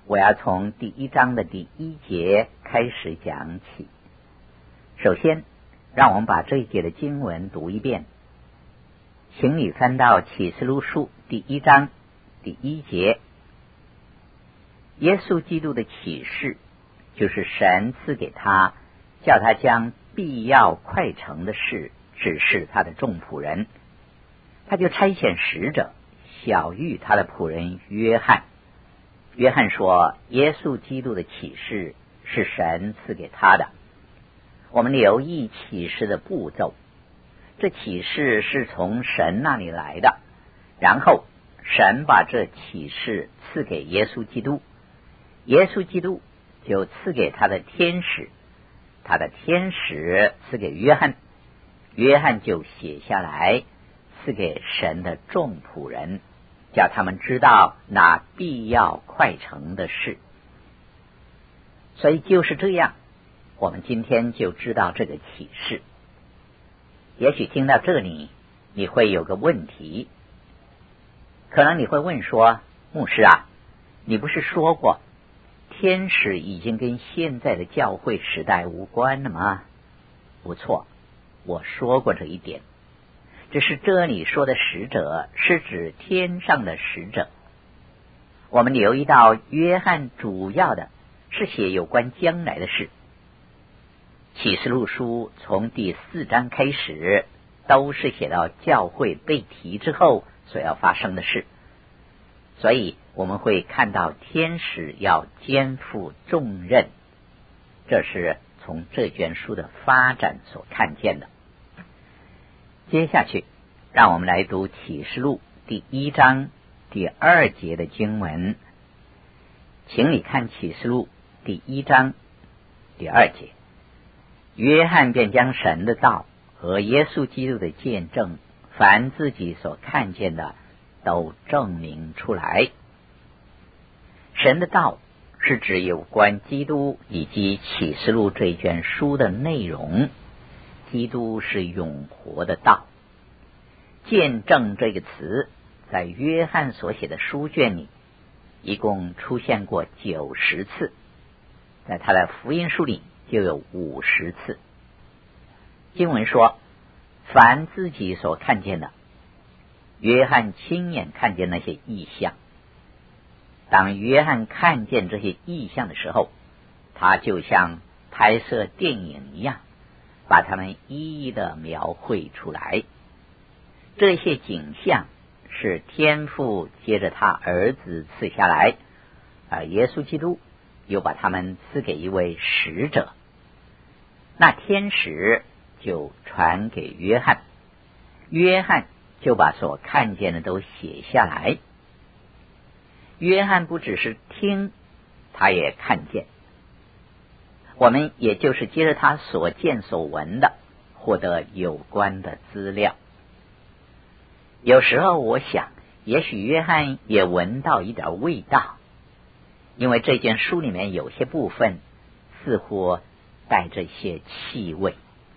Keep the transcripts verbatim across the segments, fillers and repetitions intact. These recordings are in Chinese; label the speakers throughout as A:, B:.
A: 我要从第一章的第一节开始讲起。首先，让我们把这一节的经文读一遍。请你翻到启示录书第一章第一节。耶稣基督的启示，就是神赐给他，叫他将必要快成的事指示他的众仆人。他就差遣使者晓谕他的仆人约翰。约翰说，耶稣基督的启示是神赐给他的。我们留意启示的步骤，这启示是从神那里来的，然后神把这启示赐给耶稣基督，耶稣基督就赐给他的天使，他的天使赐给约翰，约翰就写下来赐给神的众仆人，叫他们知道那必要快成的事。所以就是这样，我们今天就知道这个启示。也许听到这里你会有个问题，可能你会问说，牧师啊，你不是说过天使已经跟现在的教会时代无关了吗？不错，我说过这一点。只是这里说的使者是指天上的使者。我们留意到约翰主要的是写有关将来的事。启示录书从第四章开始都是写到教会被提之后所要发生的事，所以我们会看到天使要肩负重任，这是从这卷书的发展所看见的。接下去让我们来读启示录第一章第二节的经文。请你看启示录第一章第二节。约翰便将神的道和耶稣基督的见证，凡自己所看见的都证明出来。神的道是指有关基督以及启示录这一卷书的内容。基督是永活的道。见证这个词在约翰所写的书卷里一共出现过九十次，在他的福音书里就有五十次。经文说，凡自己所看见的，约翰亲眼看见那些异象。当约翰看见这些异象的时候，他就像拍摄电影一样，把它们一一的描绘出来。这些景象是天父接着他儿子赐下来，而耶稣基督又把他们赐给一位使者。那天使就传给约翰，约翰就把所看见的都写下来。约翰不只是听，他也看见。我们也就是接着他所见所闻的，获得有关的资料。有时候我想，也许约翰也闻到一点味道，因为这件书里面有些部分似乎带着一些气味。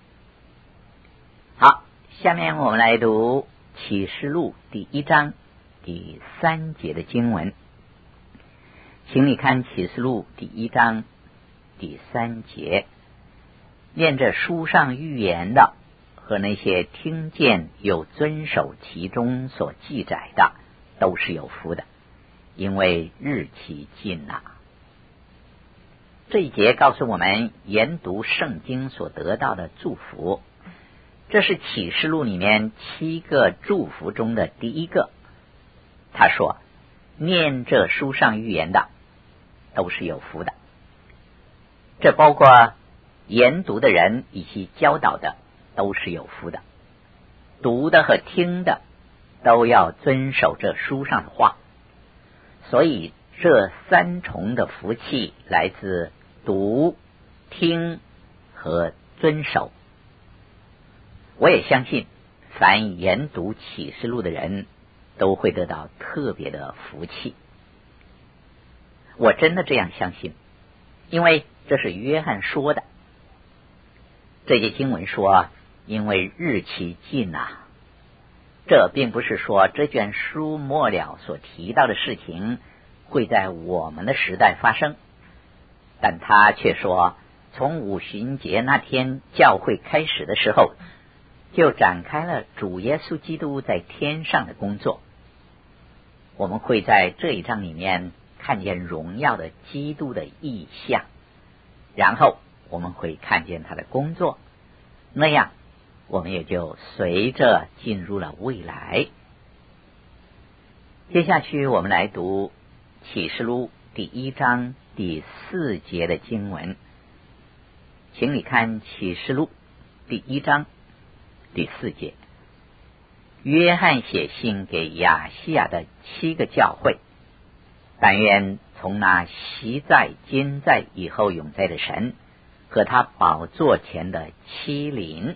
A: 好，下面我们来读启示录第一章第三节的经文。请你看启示录第一章第三节，念着书上预言的和那些听见又遵守其中所记载的，都是有福的，因为日期近了。这一节告诉我们研读圣经所得到的祝福，这是启示录里面七个祝福中的第一个。他说，念这书上预言的都是有福的。这包括研读的人以及教导的都是有福的，读的和听的都要遵守这书上的话。所以这三重的福气来自读、听和遵守。我也相信凡研读启示录的人都会得到特别的福气。我真的这样相信，因为这是约翰说的。这节经文说，因为日期近啊，这并不是说这卷书末了所提到的事情会在我们的时代发生，但他却说，从五旬节那天教会开始的时候，就展开了主耶稣基督在天上的工作。我们会在这一章里面看见荣耀的基督的意象，然后我们会看见他的工作，那样我们也就随着进入了未来。接下去我们来读启示录第一章第四节的经文，请你看启示录第一章第四节。约翰写信给亚细亚的七个教会，但愿从那昔在今在以后永在的神和他宝座前的七灵。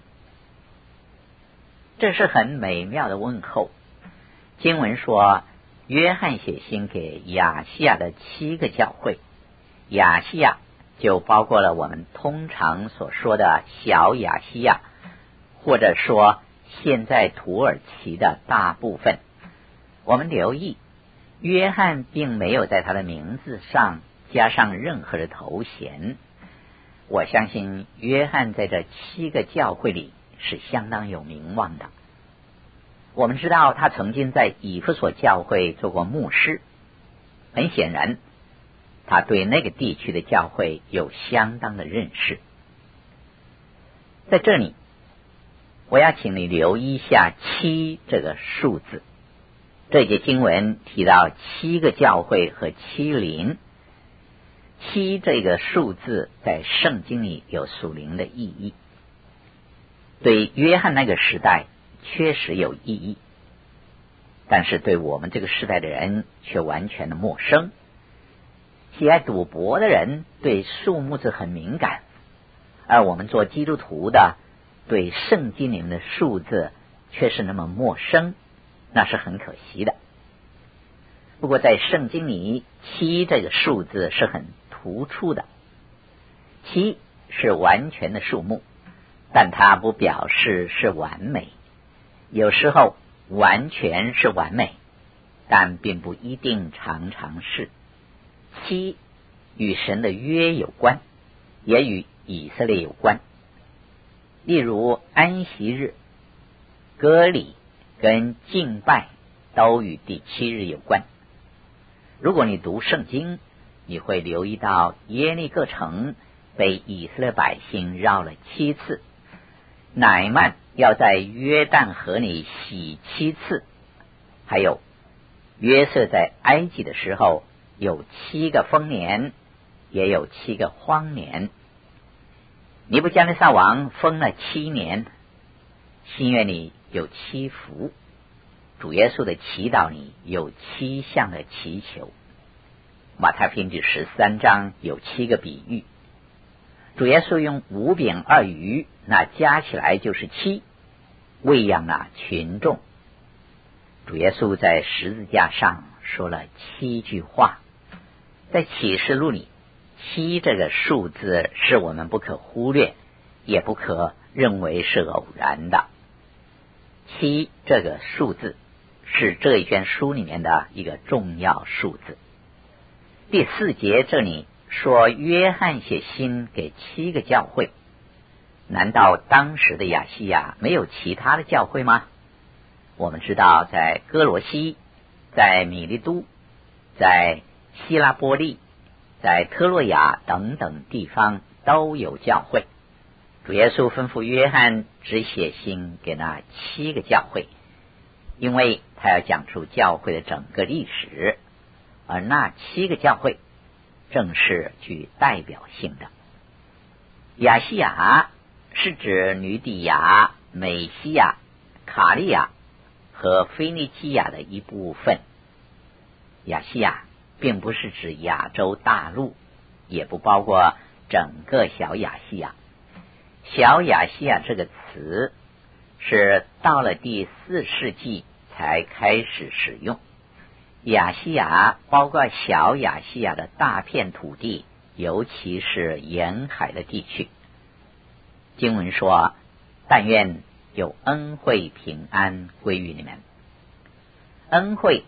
A: 这是很美妙的问候。经文说，约翰写信给亚细亚的七个教会，亚细亚就包括了我们通常所说的小亚细亚，或者说现在土耳其的大部分。我们留意，约翰并没有在他的名字上加上任何的头衔。我相信约翰在这七个教会里是相当有名望的。我们知道他曾经在以弗所教会做过牧师，很显然他对那个地区的教会有相当的认识。在这里我要请你留意一下七这个数字。这节经文提到七个教会和七灵，七这个数字在圣经里有属灵的意义，对约翰那个时代确实有意义，但是对我们这个时代的人却完全的陌生。喜爱赌博的人对数目字很敏感，而我们做基督徒的对圣经里面的数字却是那么陌生，那是很可惜的。不过在圣经里，七这个数字是很突出的。七是完全的数目，但它不表示是完美。有时候完全是完美，但并不一定常常是。七与神的约有关，也与以色列有关。例如安息日、割礼跟敬拜都与第七日有关。如果你读圣经，你会留意到耶利哥城被以色列百姓绕了七次，乃曼要在约旦河里洗七次，还有约瑟在埃及的时候有七个丰年，也有七个荒年。尼布加内撒王封了七年，新约里有七福，主耶稣的祈祷里有七项的祈求，马太福音第十三章有七个比喻，主耶稣用五饼二鱼，那加起来就是七，喂养了群众。主耶稣在十字架上说了七句话。在启示录里，七这个数字是我们不可忽略，也不可认为是偶然的。七这个数字是这一卷书里面的一个重要数字。第四节这里说约翰写信给七个教会，难道当时的亚细亚没有其他的教会吗？我们知道在哥罗西、在米利都、在希拉波利、在特洛亚等等地方都有教会。主耶稣吩咐约翰只写信给那七个教会，因为他要讲出教会的整个历史，而那七个教会正是具代表性的。亚细亚是指吕底亚、美西亚、卡利亚和腓尼基亚的一部分。亚细亚并不是指亚洲大陆，也不包括整个小亚细亚。小亚细亚这个词是到了第四世纪才开始使用。亚细亚包括小亚细亚的大片土地，尤其是沿海的地区。经文说，但愿有恩惠平安归于你们。恩惠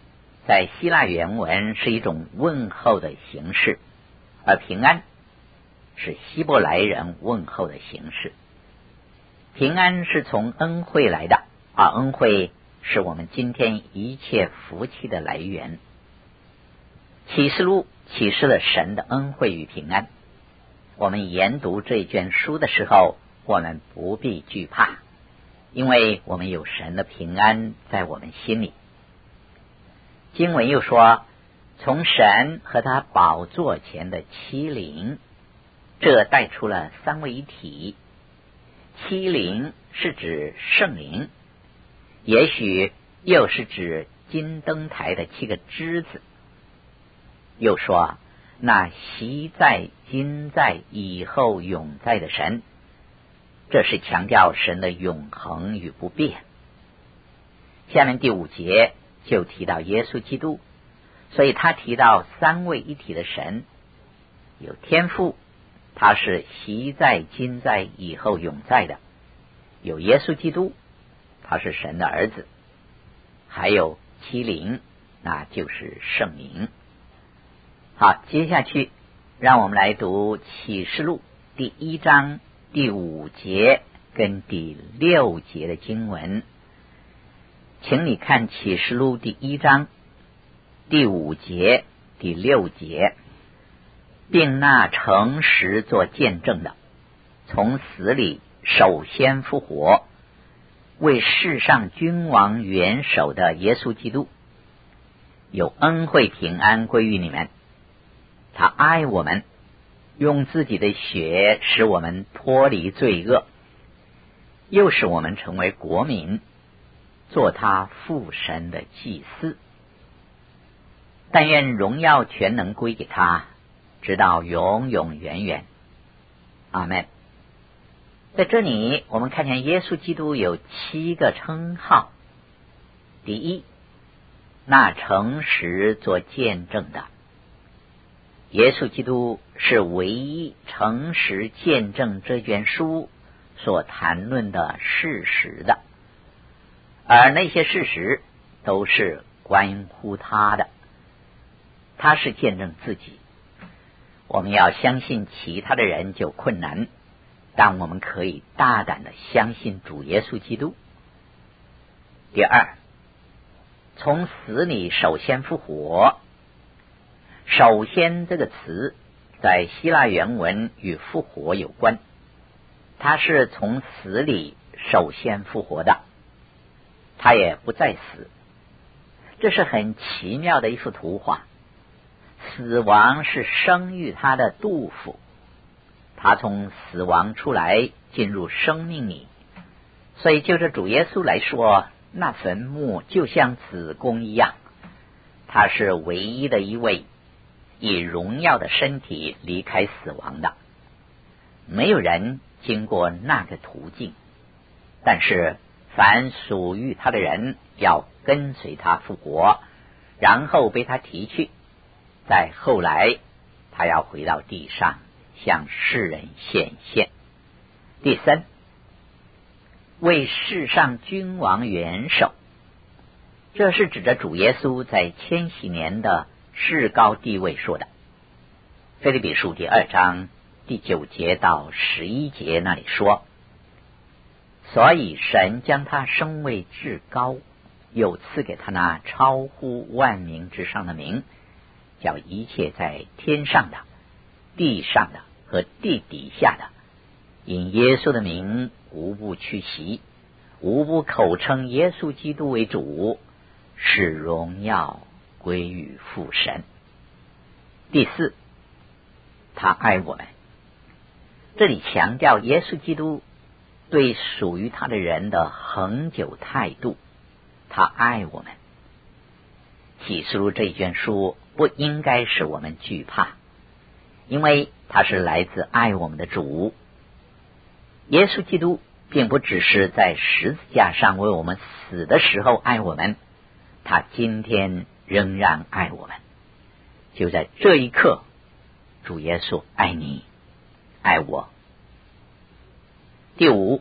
A: 在希腊原文是一种问候的形式，而平安是希伯来人问候的形式。平安是从恩惠来的，而恩惠是我们今天一切福气的来源。启示录启示了神的恩惠与平安，我们研读这一卷书的时候，我们不必惧怕，因为我们有神的平安在我们心里。经文又说，从神和他宝座前的七灵，这带出了三位一体。七灵是指圣灵，也许又是指金灯台的七个枝子。又说，那昔在、今在、以后永在的神，这是强调神的永恒与不变。下面第五节就提到耶稣基督，所以他提到三位一体的神，有天父，他是昔在、今在、以后永在的；有耶稣基督，他是神的儿子；还有七灵，那就是圣灵。好，接下去让我们来读启示录第一章第五节跟第六节的经文。请你看启示录第一章第五节第六节，并那诚实做见证的，从死里首先复活，为世上君王元首的耶稣基督，有恩惠平安归于你们。他爱我们，用自己的血使我们脱离罪恶，又使我们成为国民，做他父神的祭司。但愿荣耀全能归给他，直到永永远远。阿们。在这里我们看见耶稣基督有七个称号。第一，那诚实做见证的。耶稣基督是唯一诚实见证这卷书所谈论的事实的，而那些事实都是关乎他的，他是见证自己。我们要相信其他的人就困难，但我们可以大胆的相信主耶稣基督。第二，从死里首先复活。首先这个词在希腊原文与复活有关，他是从死里首先复活的，他也不再死。这是很奇妙的一幅图画。死亡是生育他的杜甫，他从死亡出来进入生命里，所以就着主耶稣来说，那坟墓就像子宫一样，他是唯一的一位以荣耀的身体离开死亡的，没有人经过那个途径。但是凡属于他的人要跟随他复活，然后被他提去，再后来他要回到地上向世人显现。第三，为世上君王元首，这是指着主耶稣在千禧年的至高地位说的。腓立比书第二章第九节到十一节那里说，所以神将他升为至高，又赐给他那超乎万名之上的名，叫一切在天上的、地上的和地底下的，因耶稣的名无不屈膝，无不口称耶稣基督为主，使荣耀归于父神。第四，他爱我们。这里强调耶稣基督对属于他的人的恒久态度，他爱我们。启示录这一卷书不应该使我们惧怕，因为他是来自爱我们的主。耶稣基督并不只是在十字架上为我们死的时候爱我们，他今天仍然爱我们。就在这一刻，主耶稣爱你，爱我。第五，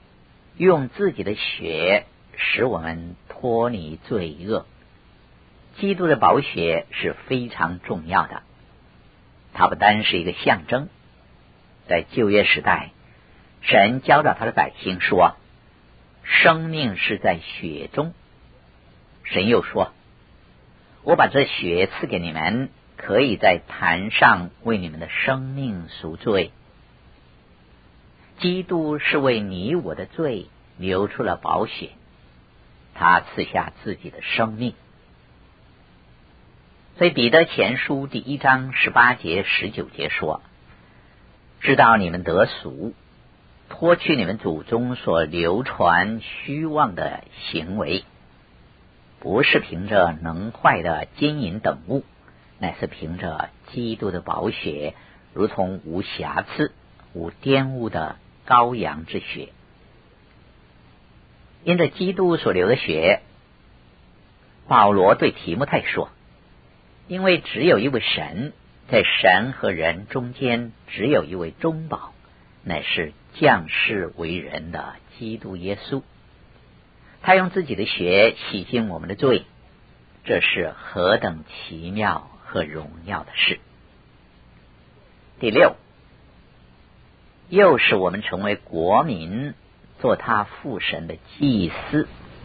A: 用自己的血使我们脱离罪恶。 基督的宝血是非常重要的，它不单是一个象征。在旧约时代，神教导他的百姓说，生命是在血中。神又说，我把这血赐给你们，可以在坛上为你们的生命赎罪。基督是为你我的罪流出了宝血，他赐下自己的生命。所以彼得前书第一章十八节十九节说，知道你们得赎，脱去你们祖宗所流传虚妄的行为，不是凭着能坏的金银等物，乃是凭着基督的宝血，如同无瑕疵无玷污的羔羊之血。因着基督所流的血，保罗对提摩太说，因为只有一位神，在神和人中间只有一位中保，乃是降世为人的基督耶稣。他用自己的血洗净我们的罪，这是何等奇妙和荣耀的事。第六，又使我们成为国民，做他父神的祭司。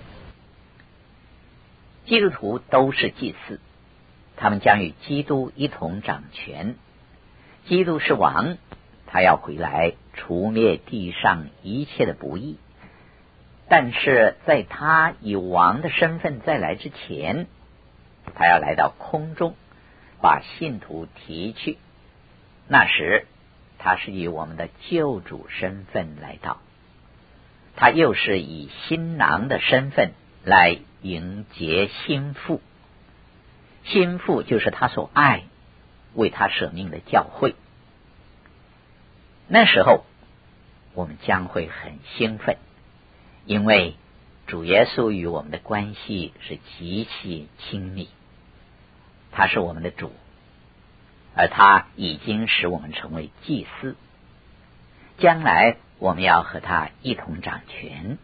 A: 基督徒都是祭司，他们将与基督一同掌权。基督是王，他要回来除灭地上一切的不义，但是在他以王的身份再来之前，他要来到空中，把信徒提去。那时他是以我们的救主身份来到，他又是以新郎的身份来迎接新妇。新妇就是他所爱为他舍命的教会。那时候我们将会很兴奋，因为主耶稣与我们的关系是极其亲密，他是我们的主，而他已经使我们成为祭司，将来我们要和他一同掌权。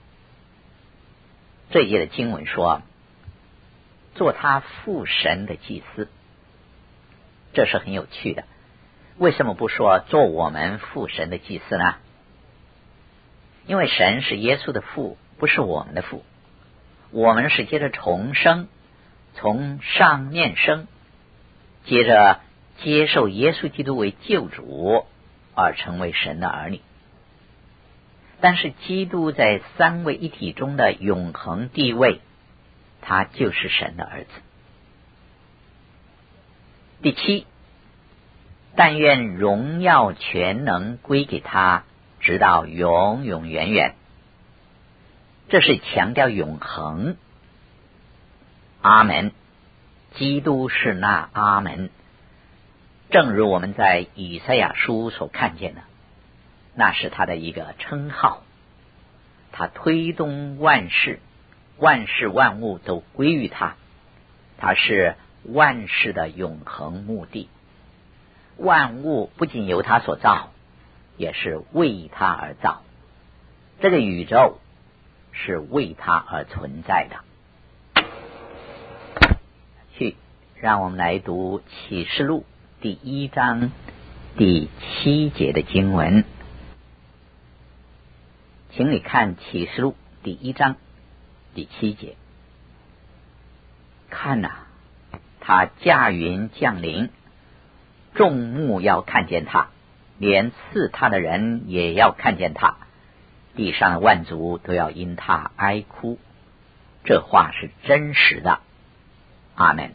A: 这一节的经文说，做他父神的祭司，这是很有趣的。为什么不说做我们父神的祭司呢？因为神是耶稣的父，不是我们的父。我们是接着重生，从上面生，接着接受耶稣基督为救主，而成为神的儿女。但是基督在三位一体中的永恒地位，他就是神的儿子。第七，但愿荣耀全能归给他，直到永永远远。这是强调永恒。阿门。基督是那阿门。正如我们在以赛亚书所看见的，那是他的一个称号，他推动万事，万事万物都归于他，他是万事的永恒目的。万物不仅由他所造，也是为他而造。这个宇宙是为他而存在的。去，让我们来读启示录第一章第七节的经文。请你看启示录第一章第七节。看哪、啊，他驾云降临，众目要看见他，连刺他的人也要看见他，地上的万族都要因他哀哭。这话是真实的。阿们。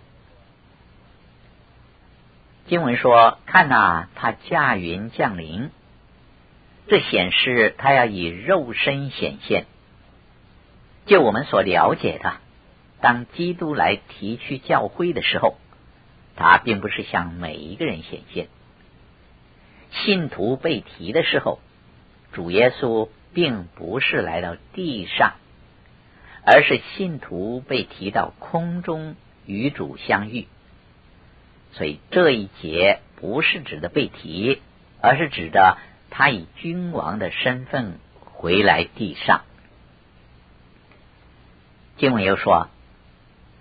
A: 经文说，看哪、啊，他驾云降临，这显示他要以肉身显现。就我们所了解的，当基督来提去教会的时候，他并不是向每一个人显现。信徒被提的时候，主耶稣并不是来到地上，而是信徒被提到空中与主相遇。所以这一节不是指的被提，而是指的他以君王的身份回来地上。经文又说，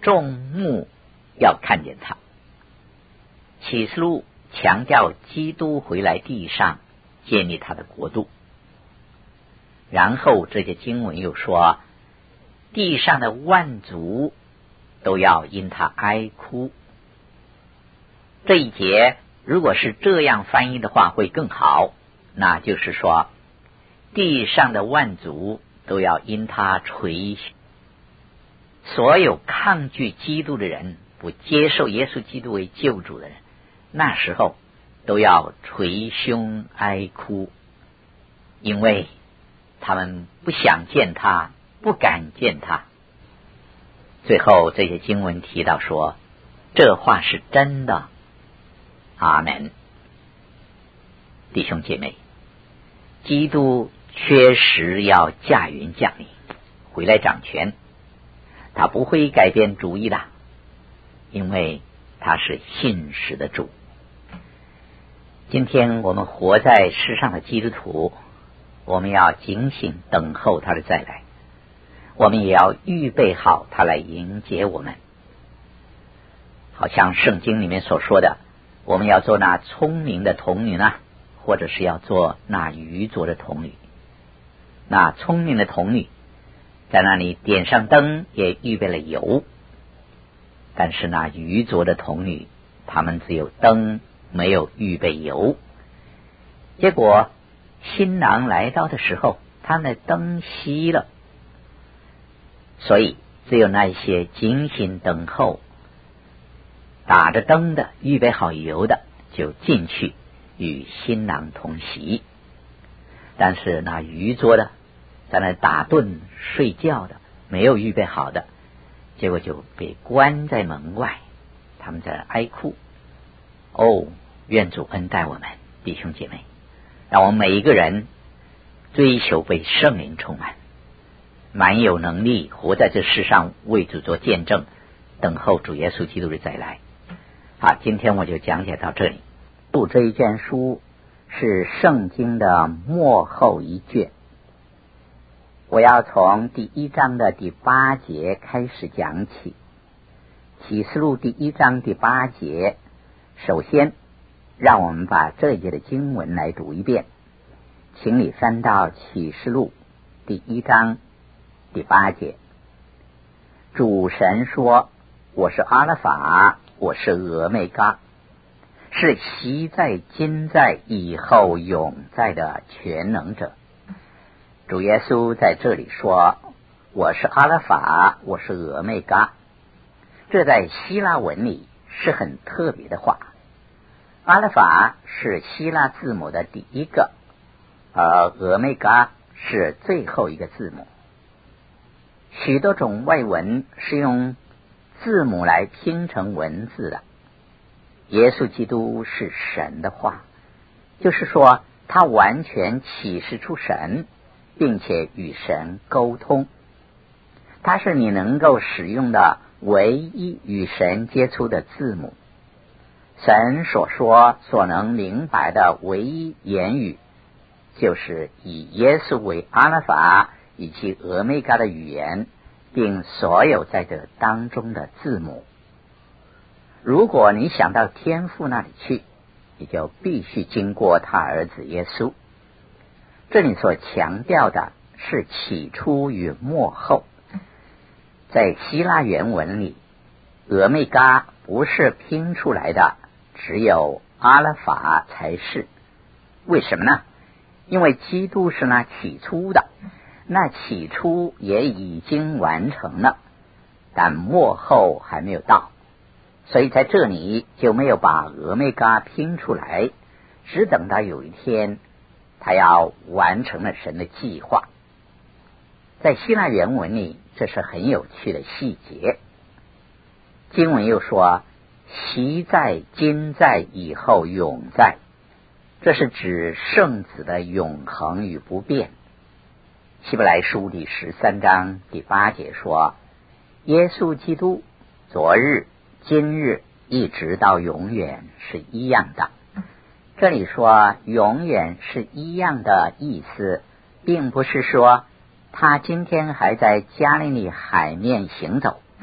A: 众目要看见他。启示录强调基督回来地上建立他的国度，然后这些经文又说，地上的万族都要因他哀哭。这一节如果是这样翻译的话会更好，那就是说地上的万族都要因他捶胸。所有抗拒基督的人，不接受耶稣基督为救主的人，那时候都要捶胸哀哭，因为他们不想见他，不敢见他。最后这些经文提到说，这话是真的。阿们。弟兄姐妹，基督确实要驾云降临，回来掌权，他不会改变主意的，因为他是信实的主。今天我们活在世上的基督徒，我们要警醒等候他的再来，我们也要预备好他来迎接我们。好像圣经里面所说的，我们要做那聪明的童女呢，或者是要做那愚拙的童女。那聪明的童女在那里点上灯，也预备了油，但是那愚拙的童女，他们只有灯，没有预备油。结果新郎来到的时候，他们的灯熄了，所以只有那些精心等候打着灯的，预备好油的，就进去与新郎同席。但是那愚拙的，在那打盹睡觉的，没有预备好的，结果就被关在门外，他们在哀哭。哦，愿主恩待我们弟兄姐妹，让我们每一个人追求被圣灵充满，满有能力活在这世上，为主做见证，等候主耶稣基督的再来。好，今天我就讲解到这里。读这一卷书是圣经的末后一卷，我要从第一章的第八节开始讲起。启示录第一章第八节，首先让我们把这一节的经文来读一遍。请你翻到启示录第一章第八节。主神说，我是阿拉法，我是俄梅嘎，是昔在今在以后永在的全能者。主耶稣在这里说，我是阿拉法，我是俄梅嘎，这在希腊文里是很特别的话。阿拉法是希腊字母的第一个，而俄梅嘎是最后一个字母。许多种外文是用字母来拼成文字的。耶稣基督是神的话，就是说他完全启示出神，并且与神沟通。它是你能够使用的唯一与神接触的字母。神所说所能明白的唯一言语，就是以耶稣为阿拉法以及俄梅嘎的语言，并所有在这当中的字母。如果你想到天父那里去，你就必须经过他儿子耶稣。这里所强调的是起初与末后。在希腊原文里，俄梅嘎不是拼出来的，只有阿拉法才是。为什么呢？因为基督是那起初的，那起初也已经完成了，但末后还没有到，所以在这里就没有把俄梅嘎拼出来，只等到有一天他要完成了神的计划。在希腊原文里，这是很有趣的细节。经文又说，昔在今在以后永在，这是指圣子的永恒与不变。希伯来书第十三章第八节说，耶稣基督昨日今日一直到永远是一样的。这里说永远是一样的意思，并不是说他今天还在加利利海面行走，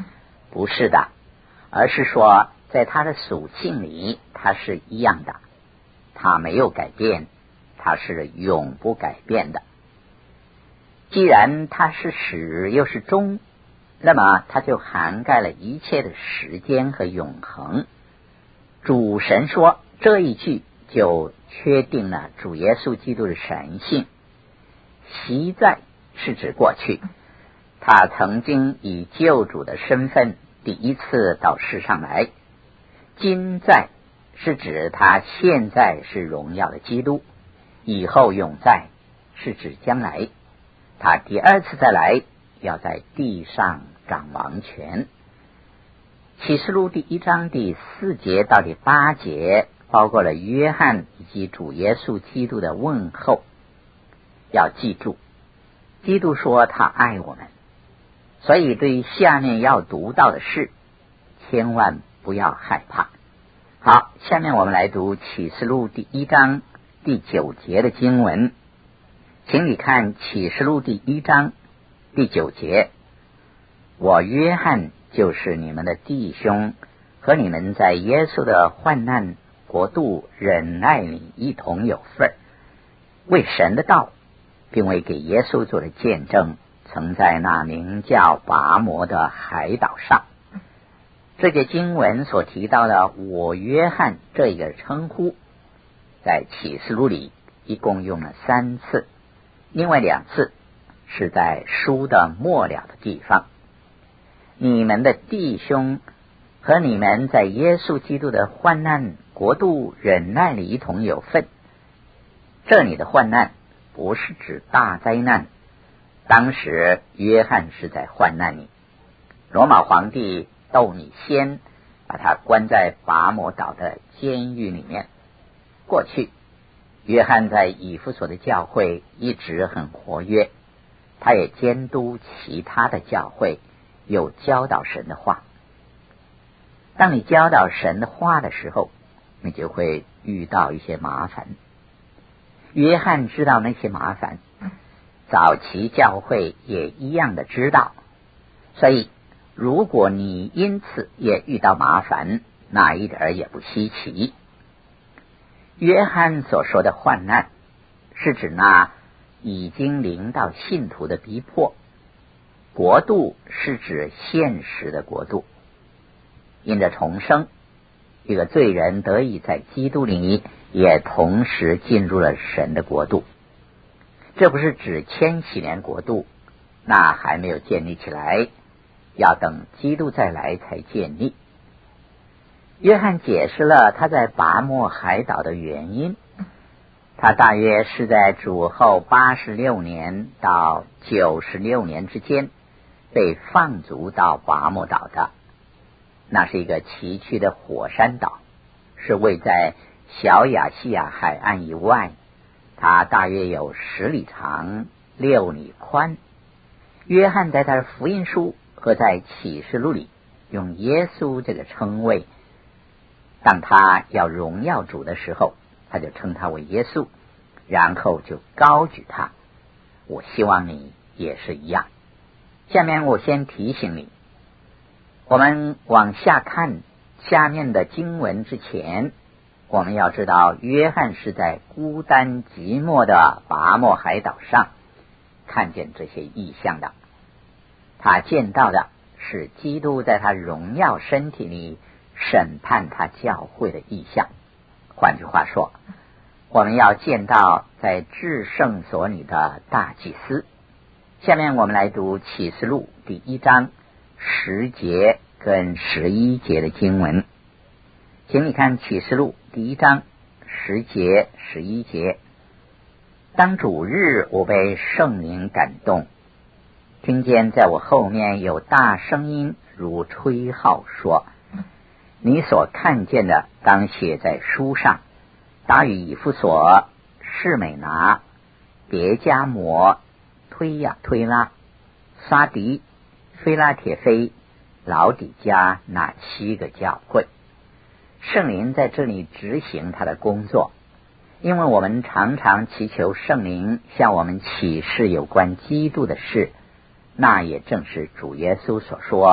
A: 不是的，而是说在他的属性里他是一样的，他没有改变，他是永不改变的。既然他是始又是终，那么他就涵盖了一切的时间和永恒。主神说这一句就确定了主耶稣基督的神性。昔在是指过去，他曾经以救主的身份第一次到世上来。今在是指他现在是荣耀的基督，以后永在是指将来，他第二次再来要在地上掌王权。启示录第一章第四节到第八节包括了约翰以及主耶稣基督的问候。要记住，基督说他爱我们，所以对于下面要读到的事千万不要害怕。好，下面我们来读启示录第一章第九节的经文。请你看启示录第一章第九节，我约翰就是你们的弟兄，和你们在耶稣的患难国度忍耐里一同有份，为神的道并为给耶稣做的见证，曾在那名叫拔摩的海岛上。这节经文所提到的我约翰这一个称呼，在启示录里一共用了三次，另外两次是在书的末了的地方。你们的弟兄和你们在耶稣基督的患难国度忍耐里一同有份。这里的患难不是指大灾难，当时约翰是在患难里，罗马皇帝窦米先把他关在拔摩岛的监狱里面。过去约翰在以弗所的教会一直很活跃，他也监督其他的教会，有教导神的话。当你教导神的话的时候，你就会遇到一些麻烦。约翰知道那些麻烦，早期教会也一样的知道，所以如果你因此也遇到麻烦，那一点也不稀奇。约翰所说的患难是指那已经临到信徒的逼迫，国度是指现实的国度。因着重生，一个罪人得以在基督里也同时进入了神的国度。这不是指千禧年国度，那还没有建立起来，要等基督再来才建立。约翰解释了他在拔摩海岛的原因，他大约是在主后八十六年到九十六年之间被放逐到拔摩岛的。那是一个崎岖的火山岛，是位在小亚细亚海岸以外，它大约有十里长，六里宽。约翰在他的福音书和在启示录里用耶稣这个称谓，当他要荣耀主的时候，他就称他为耶稣，然后就高举他。我希望你也是一样。下面我先提醒你，我们往下看下面的经文之前，我们要知道约翰是在孤单寂寞的拔摩海岛上看见这些异象的。他见到的是基督在他荣耀身体里审判他教会的异象。换句话说，我们要见到在至圣所里的大祭司。下面我们来读启示录第一章十节跟十一节的经文。请你看启示录第一章十节十一节。当主日，我被圣灵感动，听见在我后面有大声音如吹号说，你所看见的当写在书上，打与以弗所、士美拿、别迦摩、推亚推拉、撒迪、菲拉铁菲、老底加那七个教会。圣灵在这里执行他的工作，因为我们常常祈求圣灵向我们启示有关基督的事，那也正是主耶稣所说，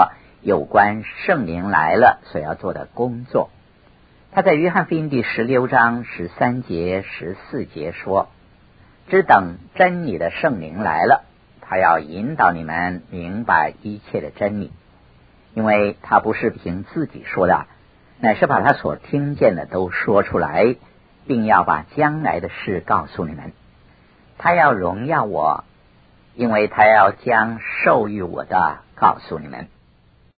A: 有关圣灵来了所要做的工作。他在约翰福音第十六章十三节十四节说，只等真理的圣灵来了，他要引导你们明白一切的真理，因为他不是凭自己说的，乃是把他所听见的都说出来，并要把将来的事告诉你们。他要荣耀我，因为他要将授予我的告诉你们。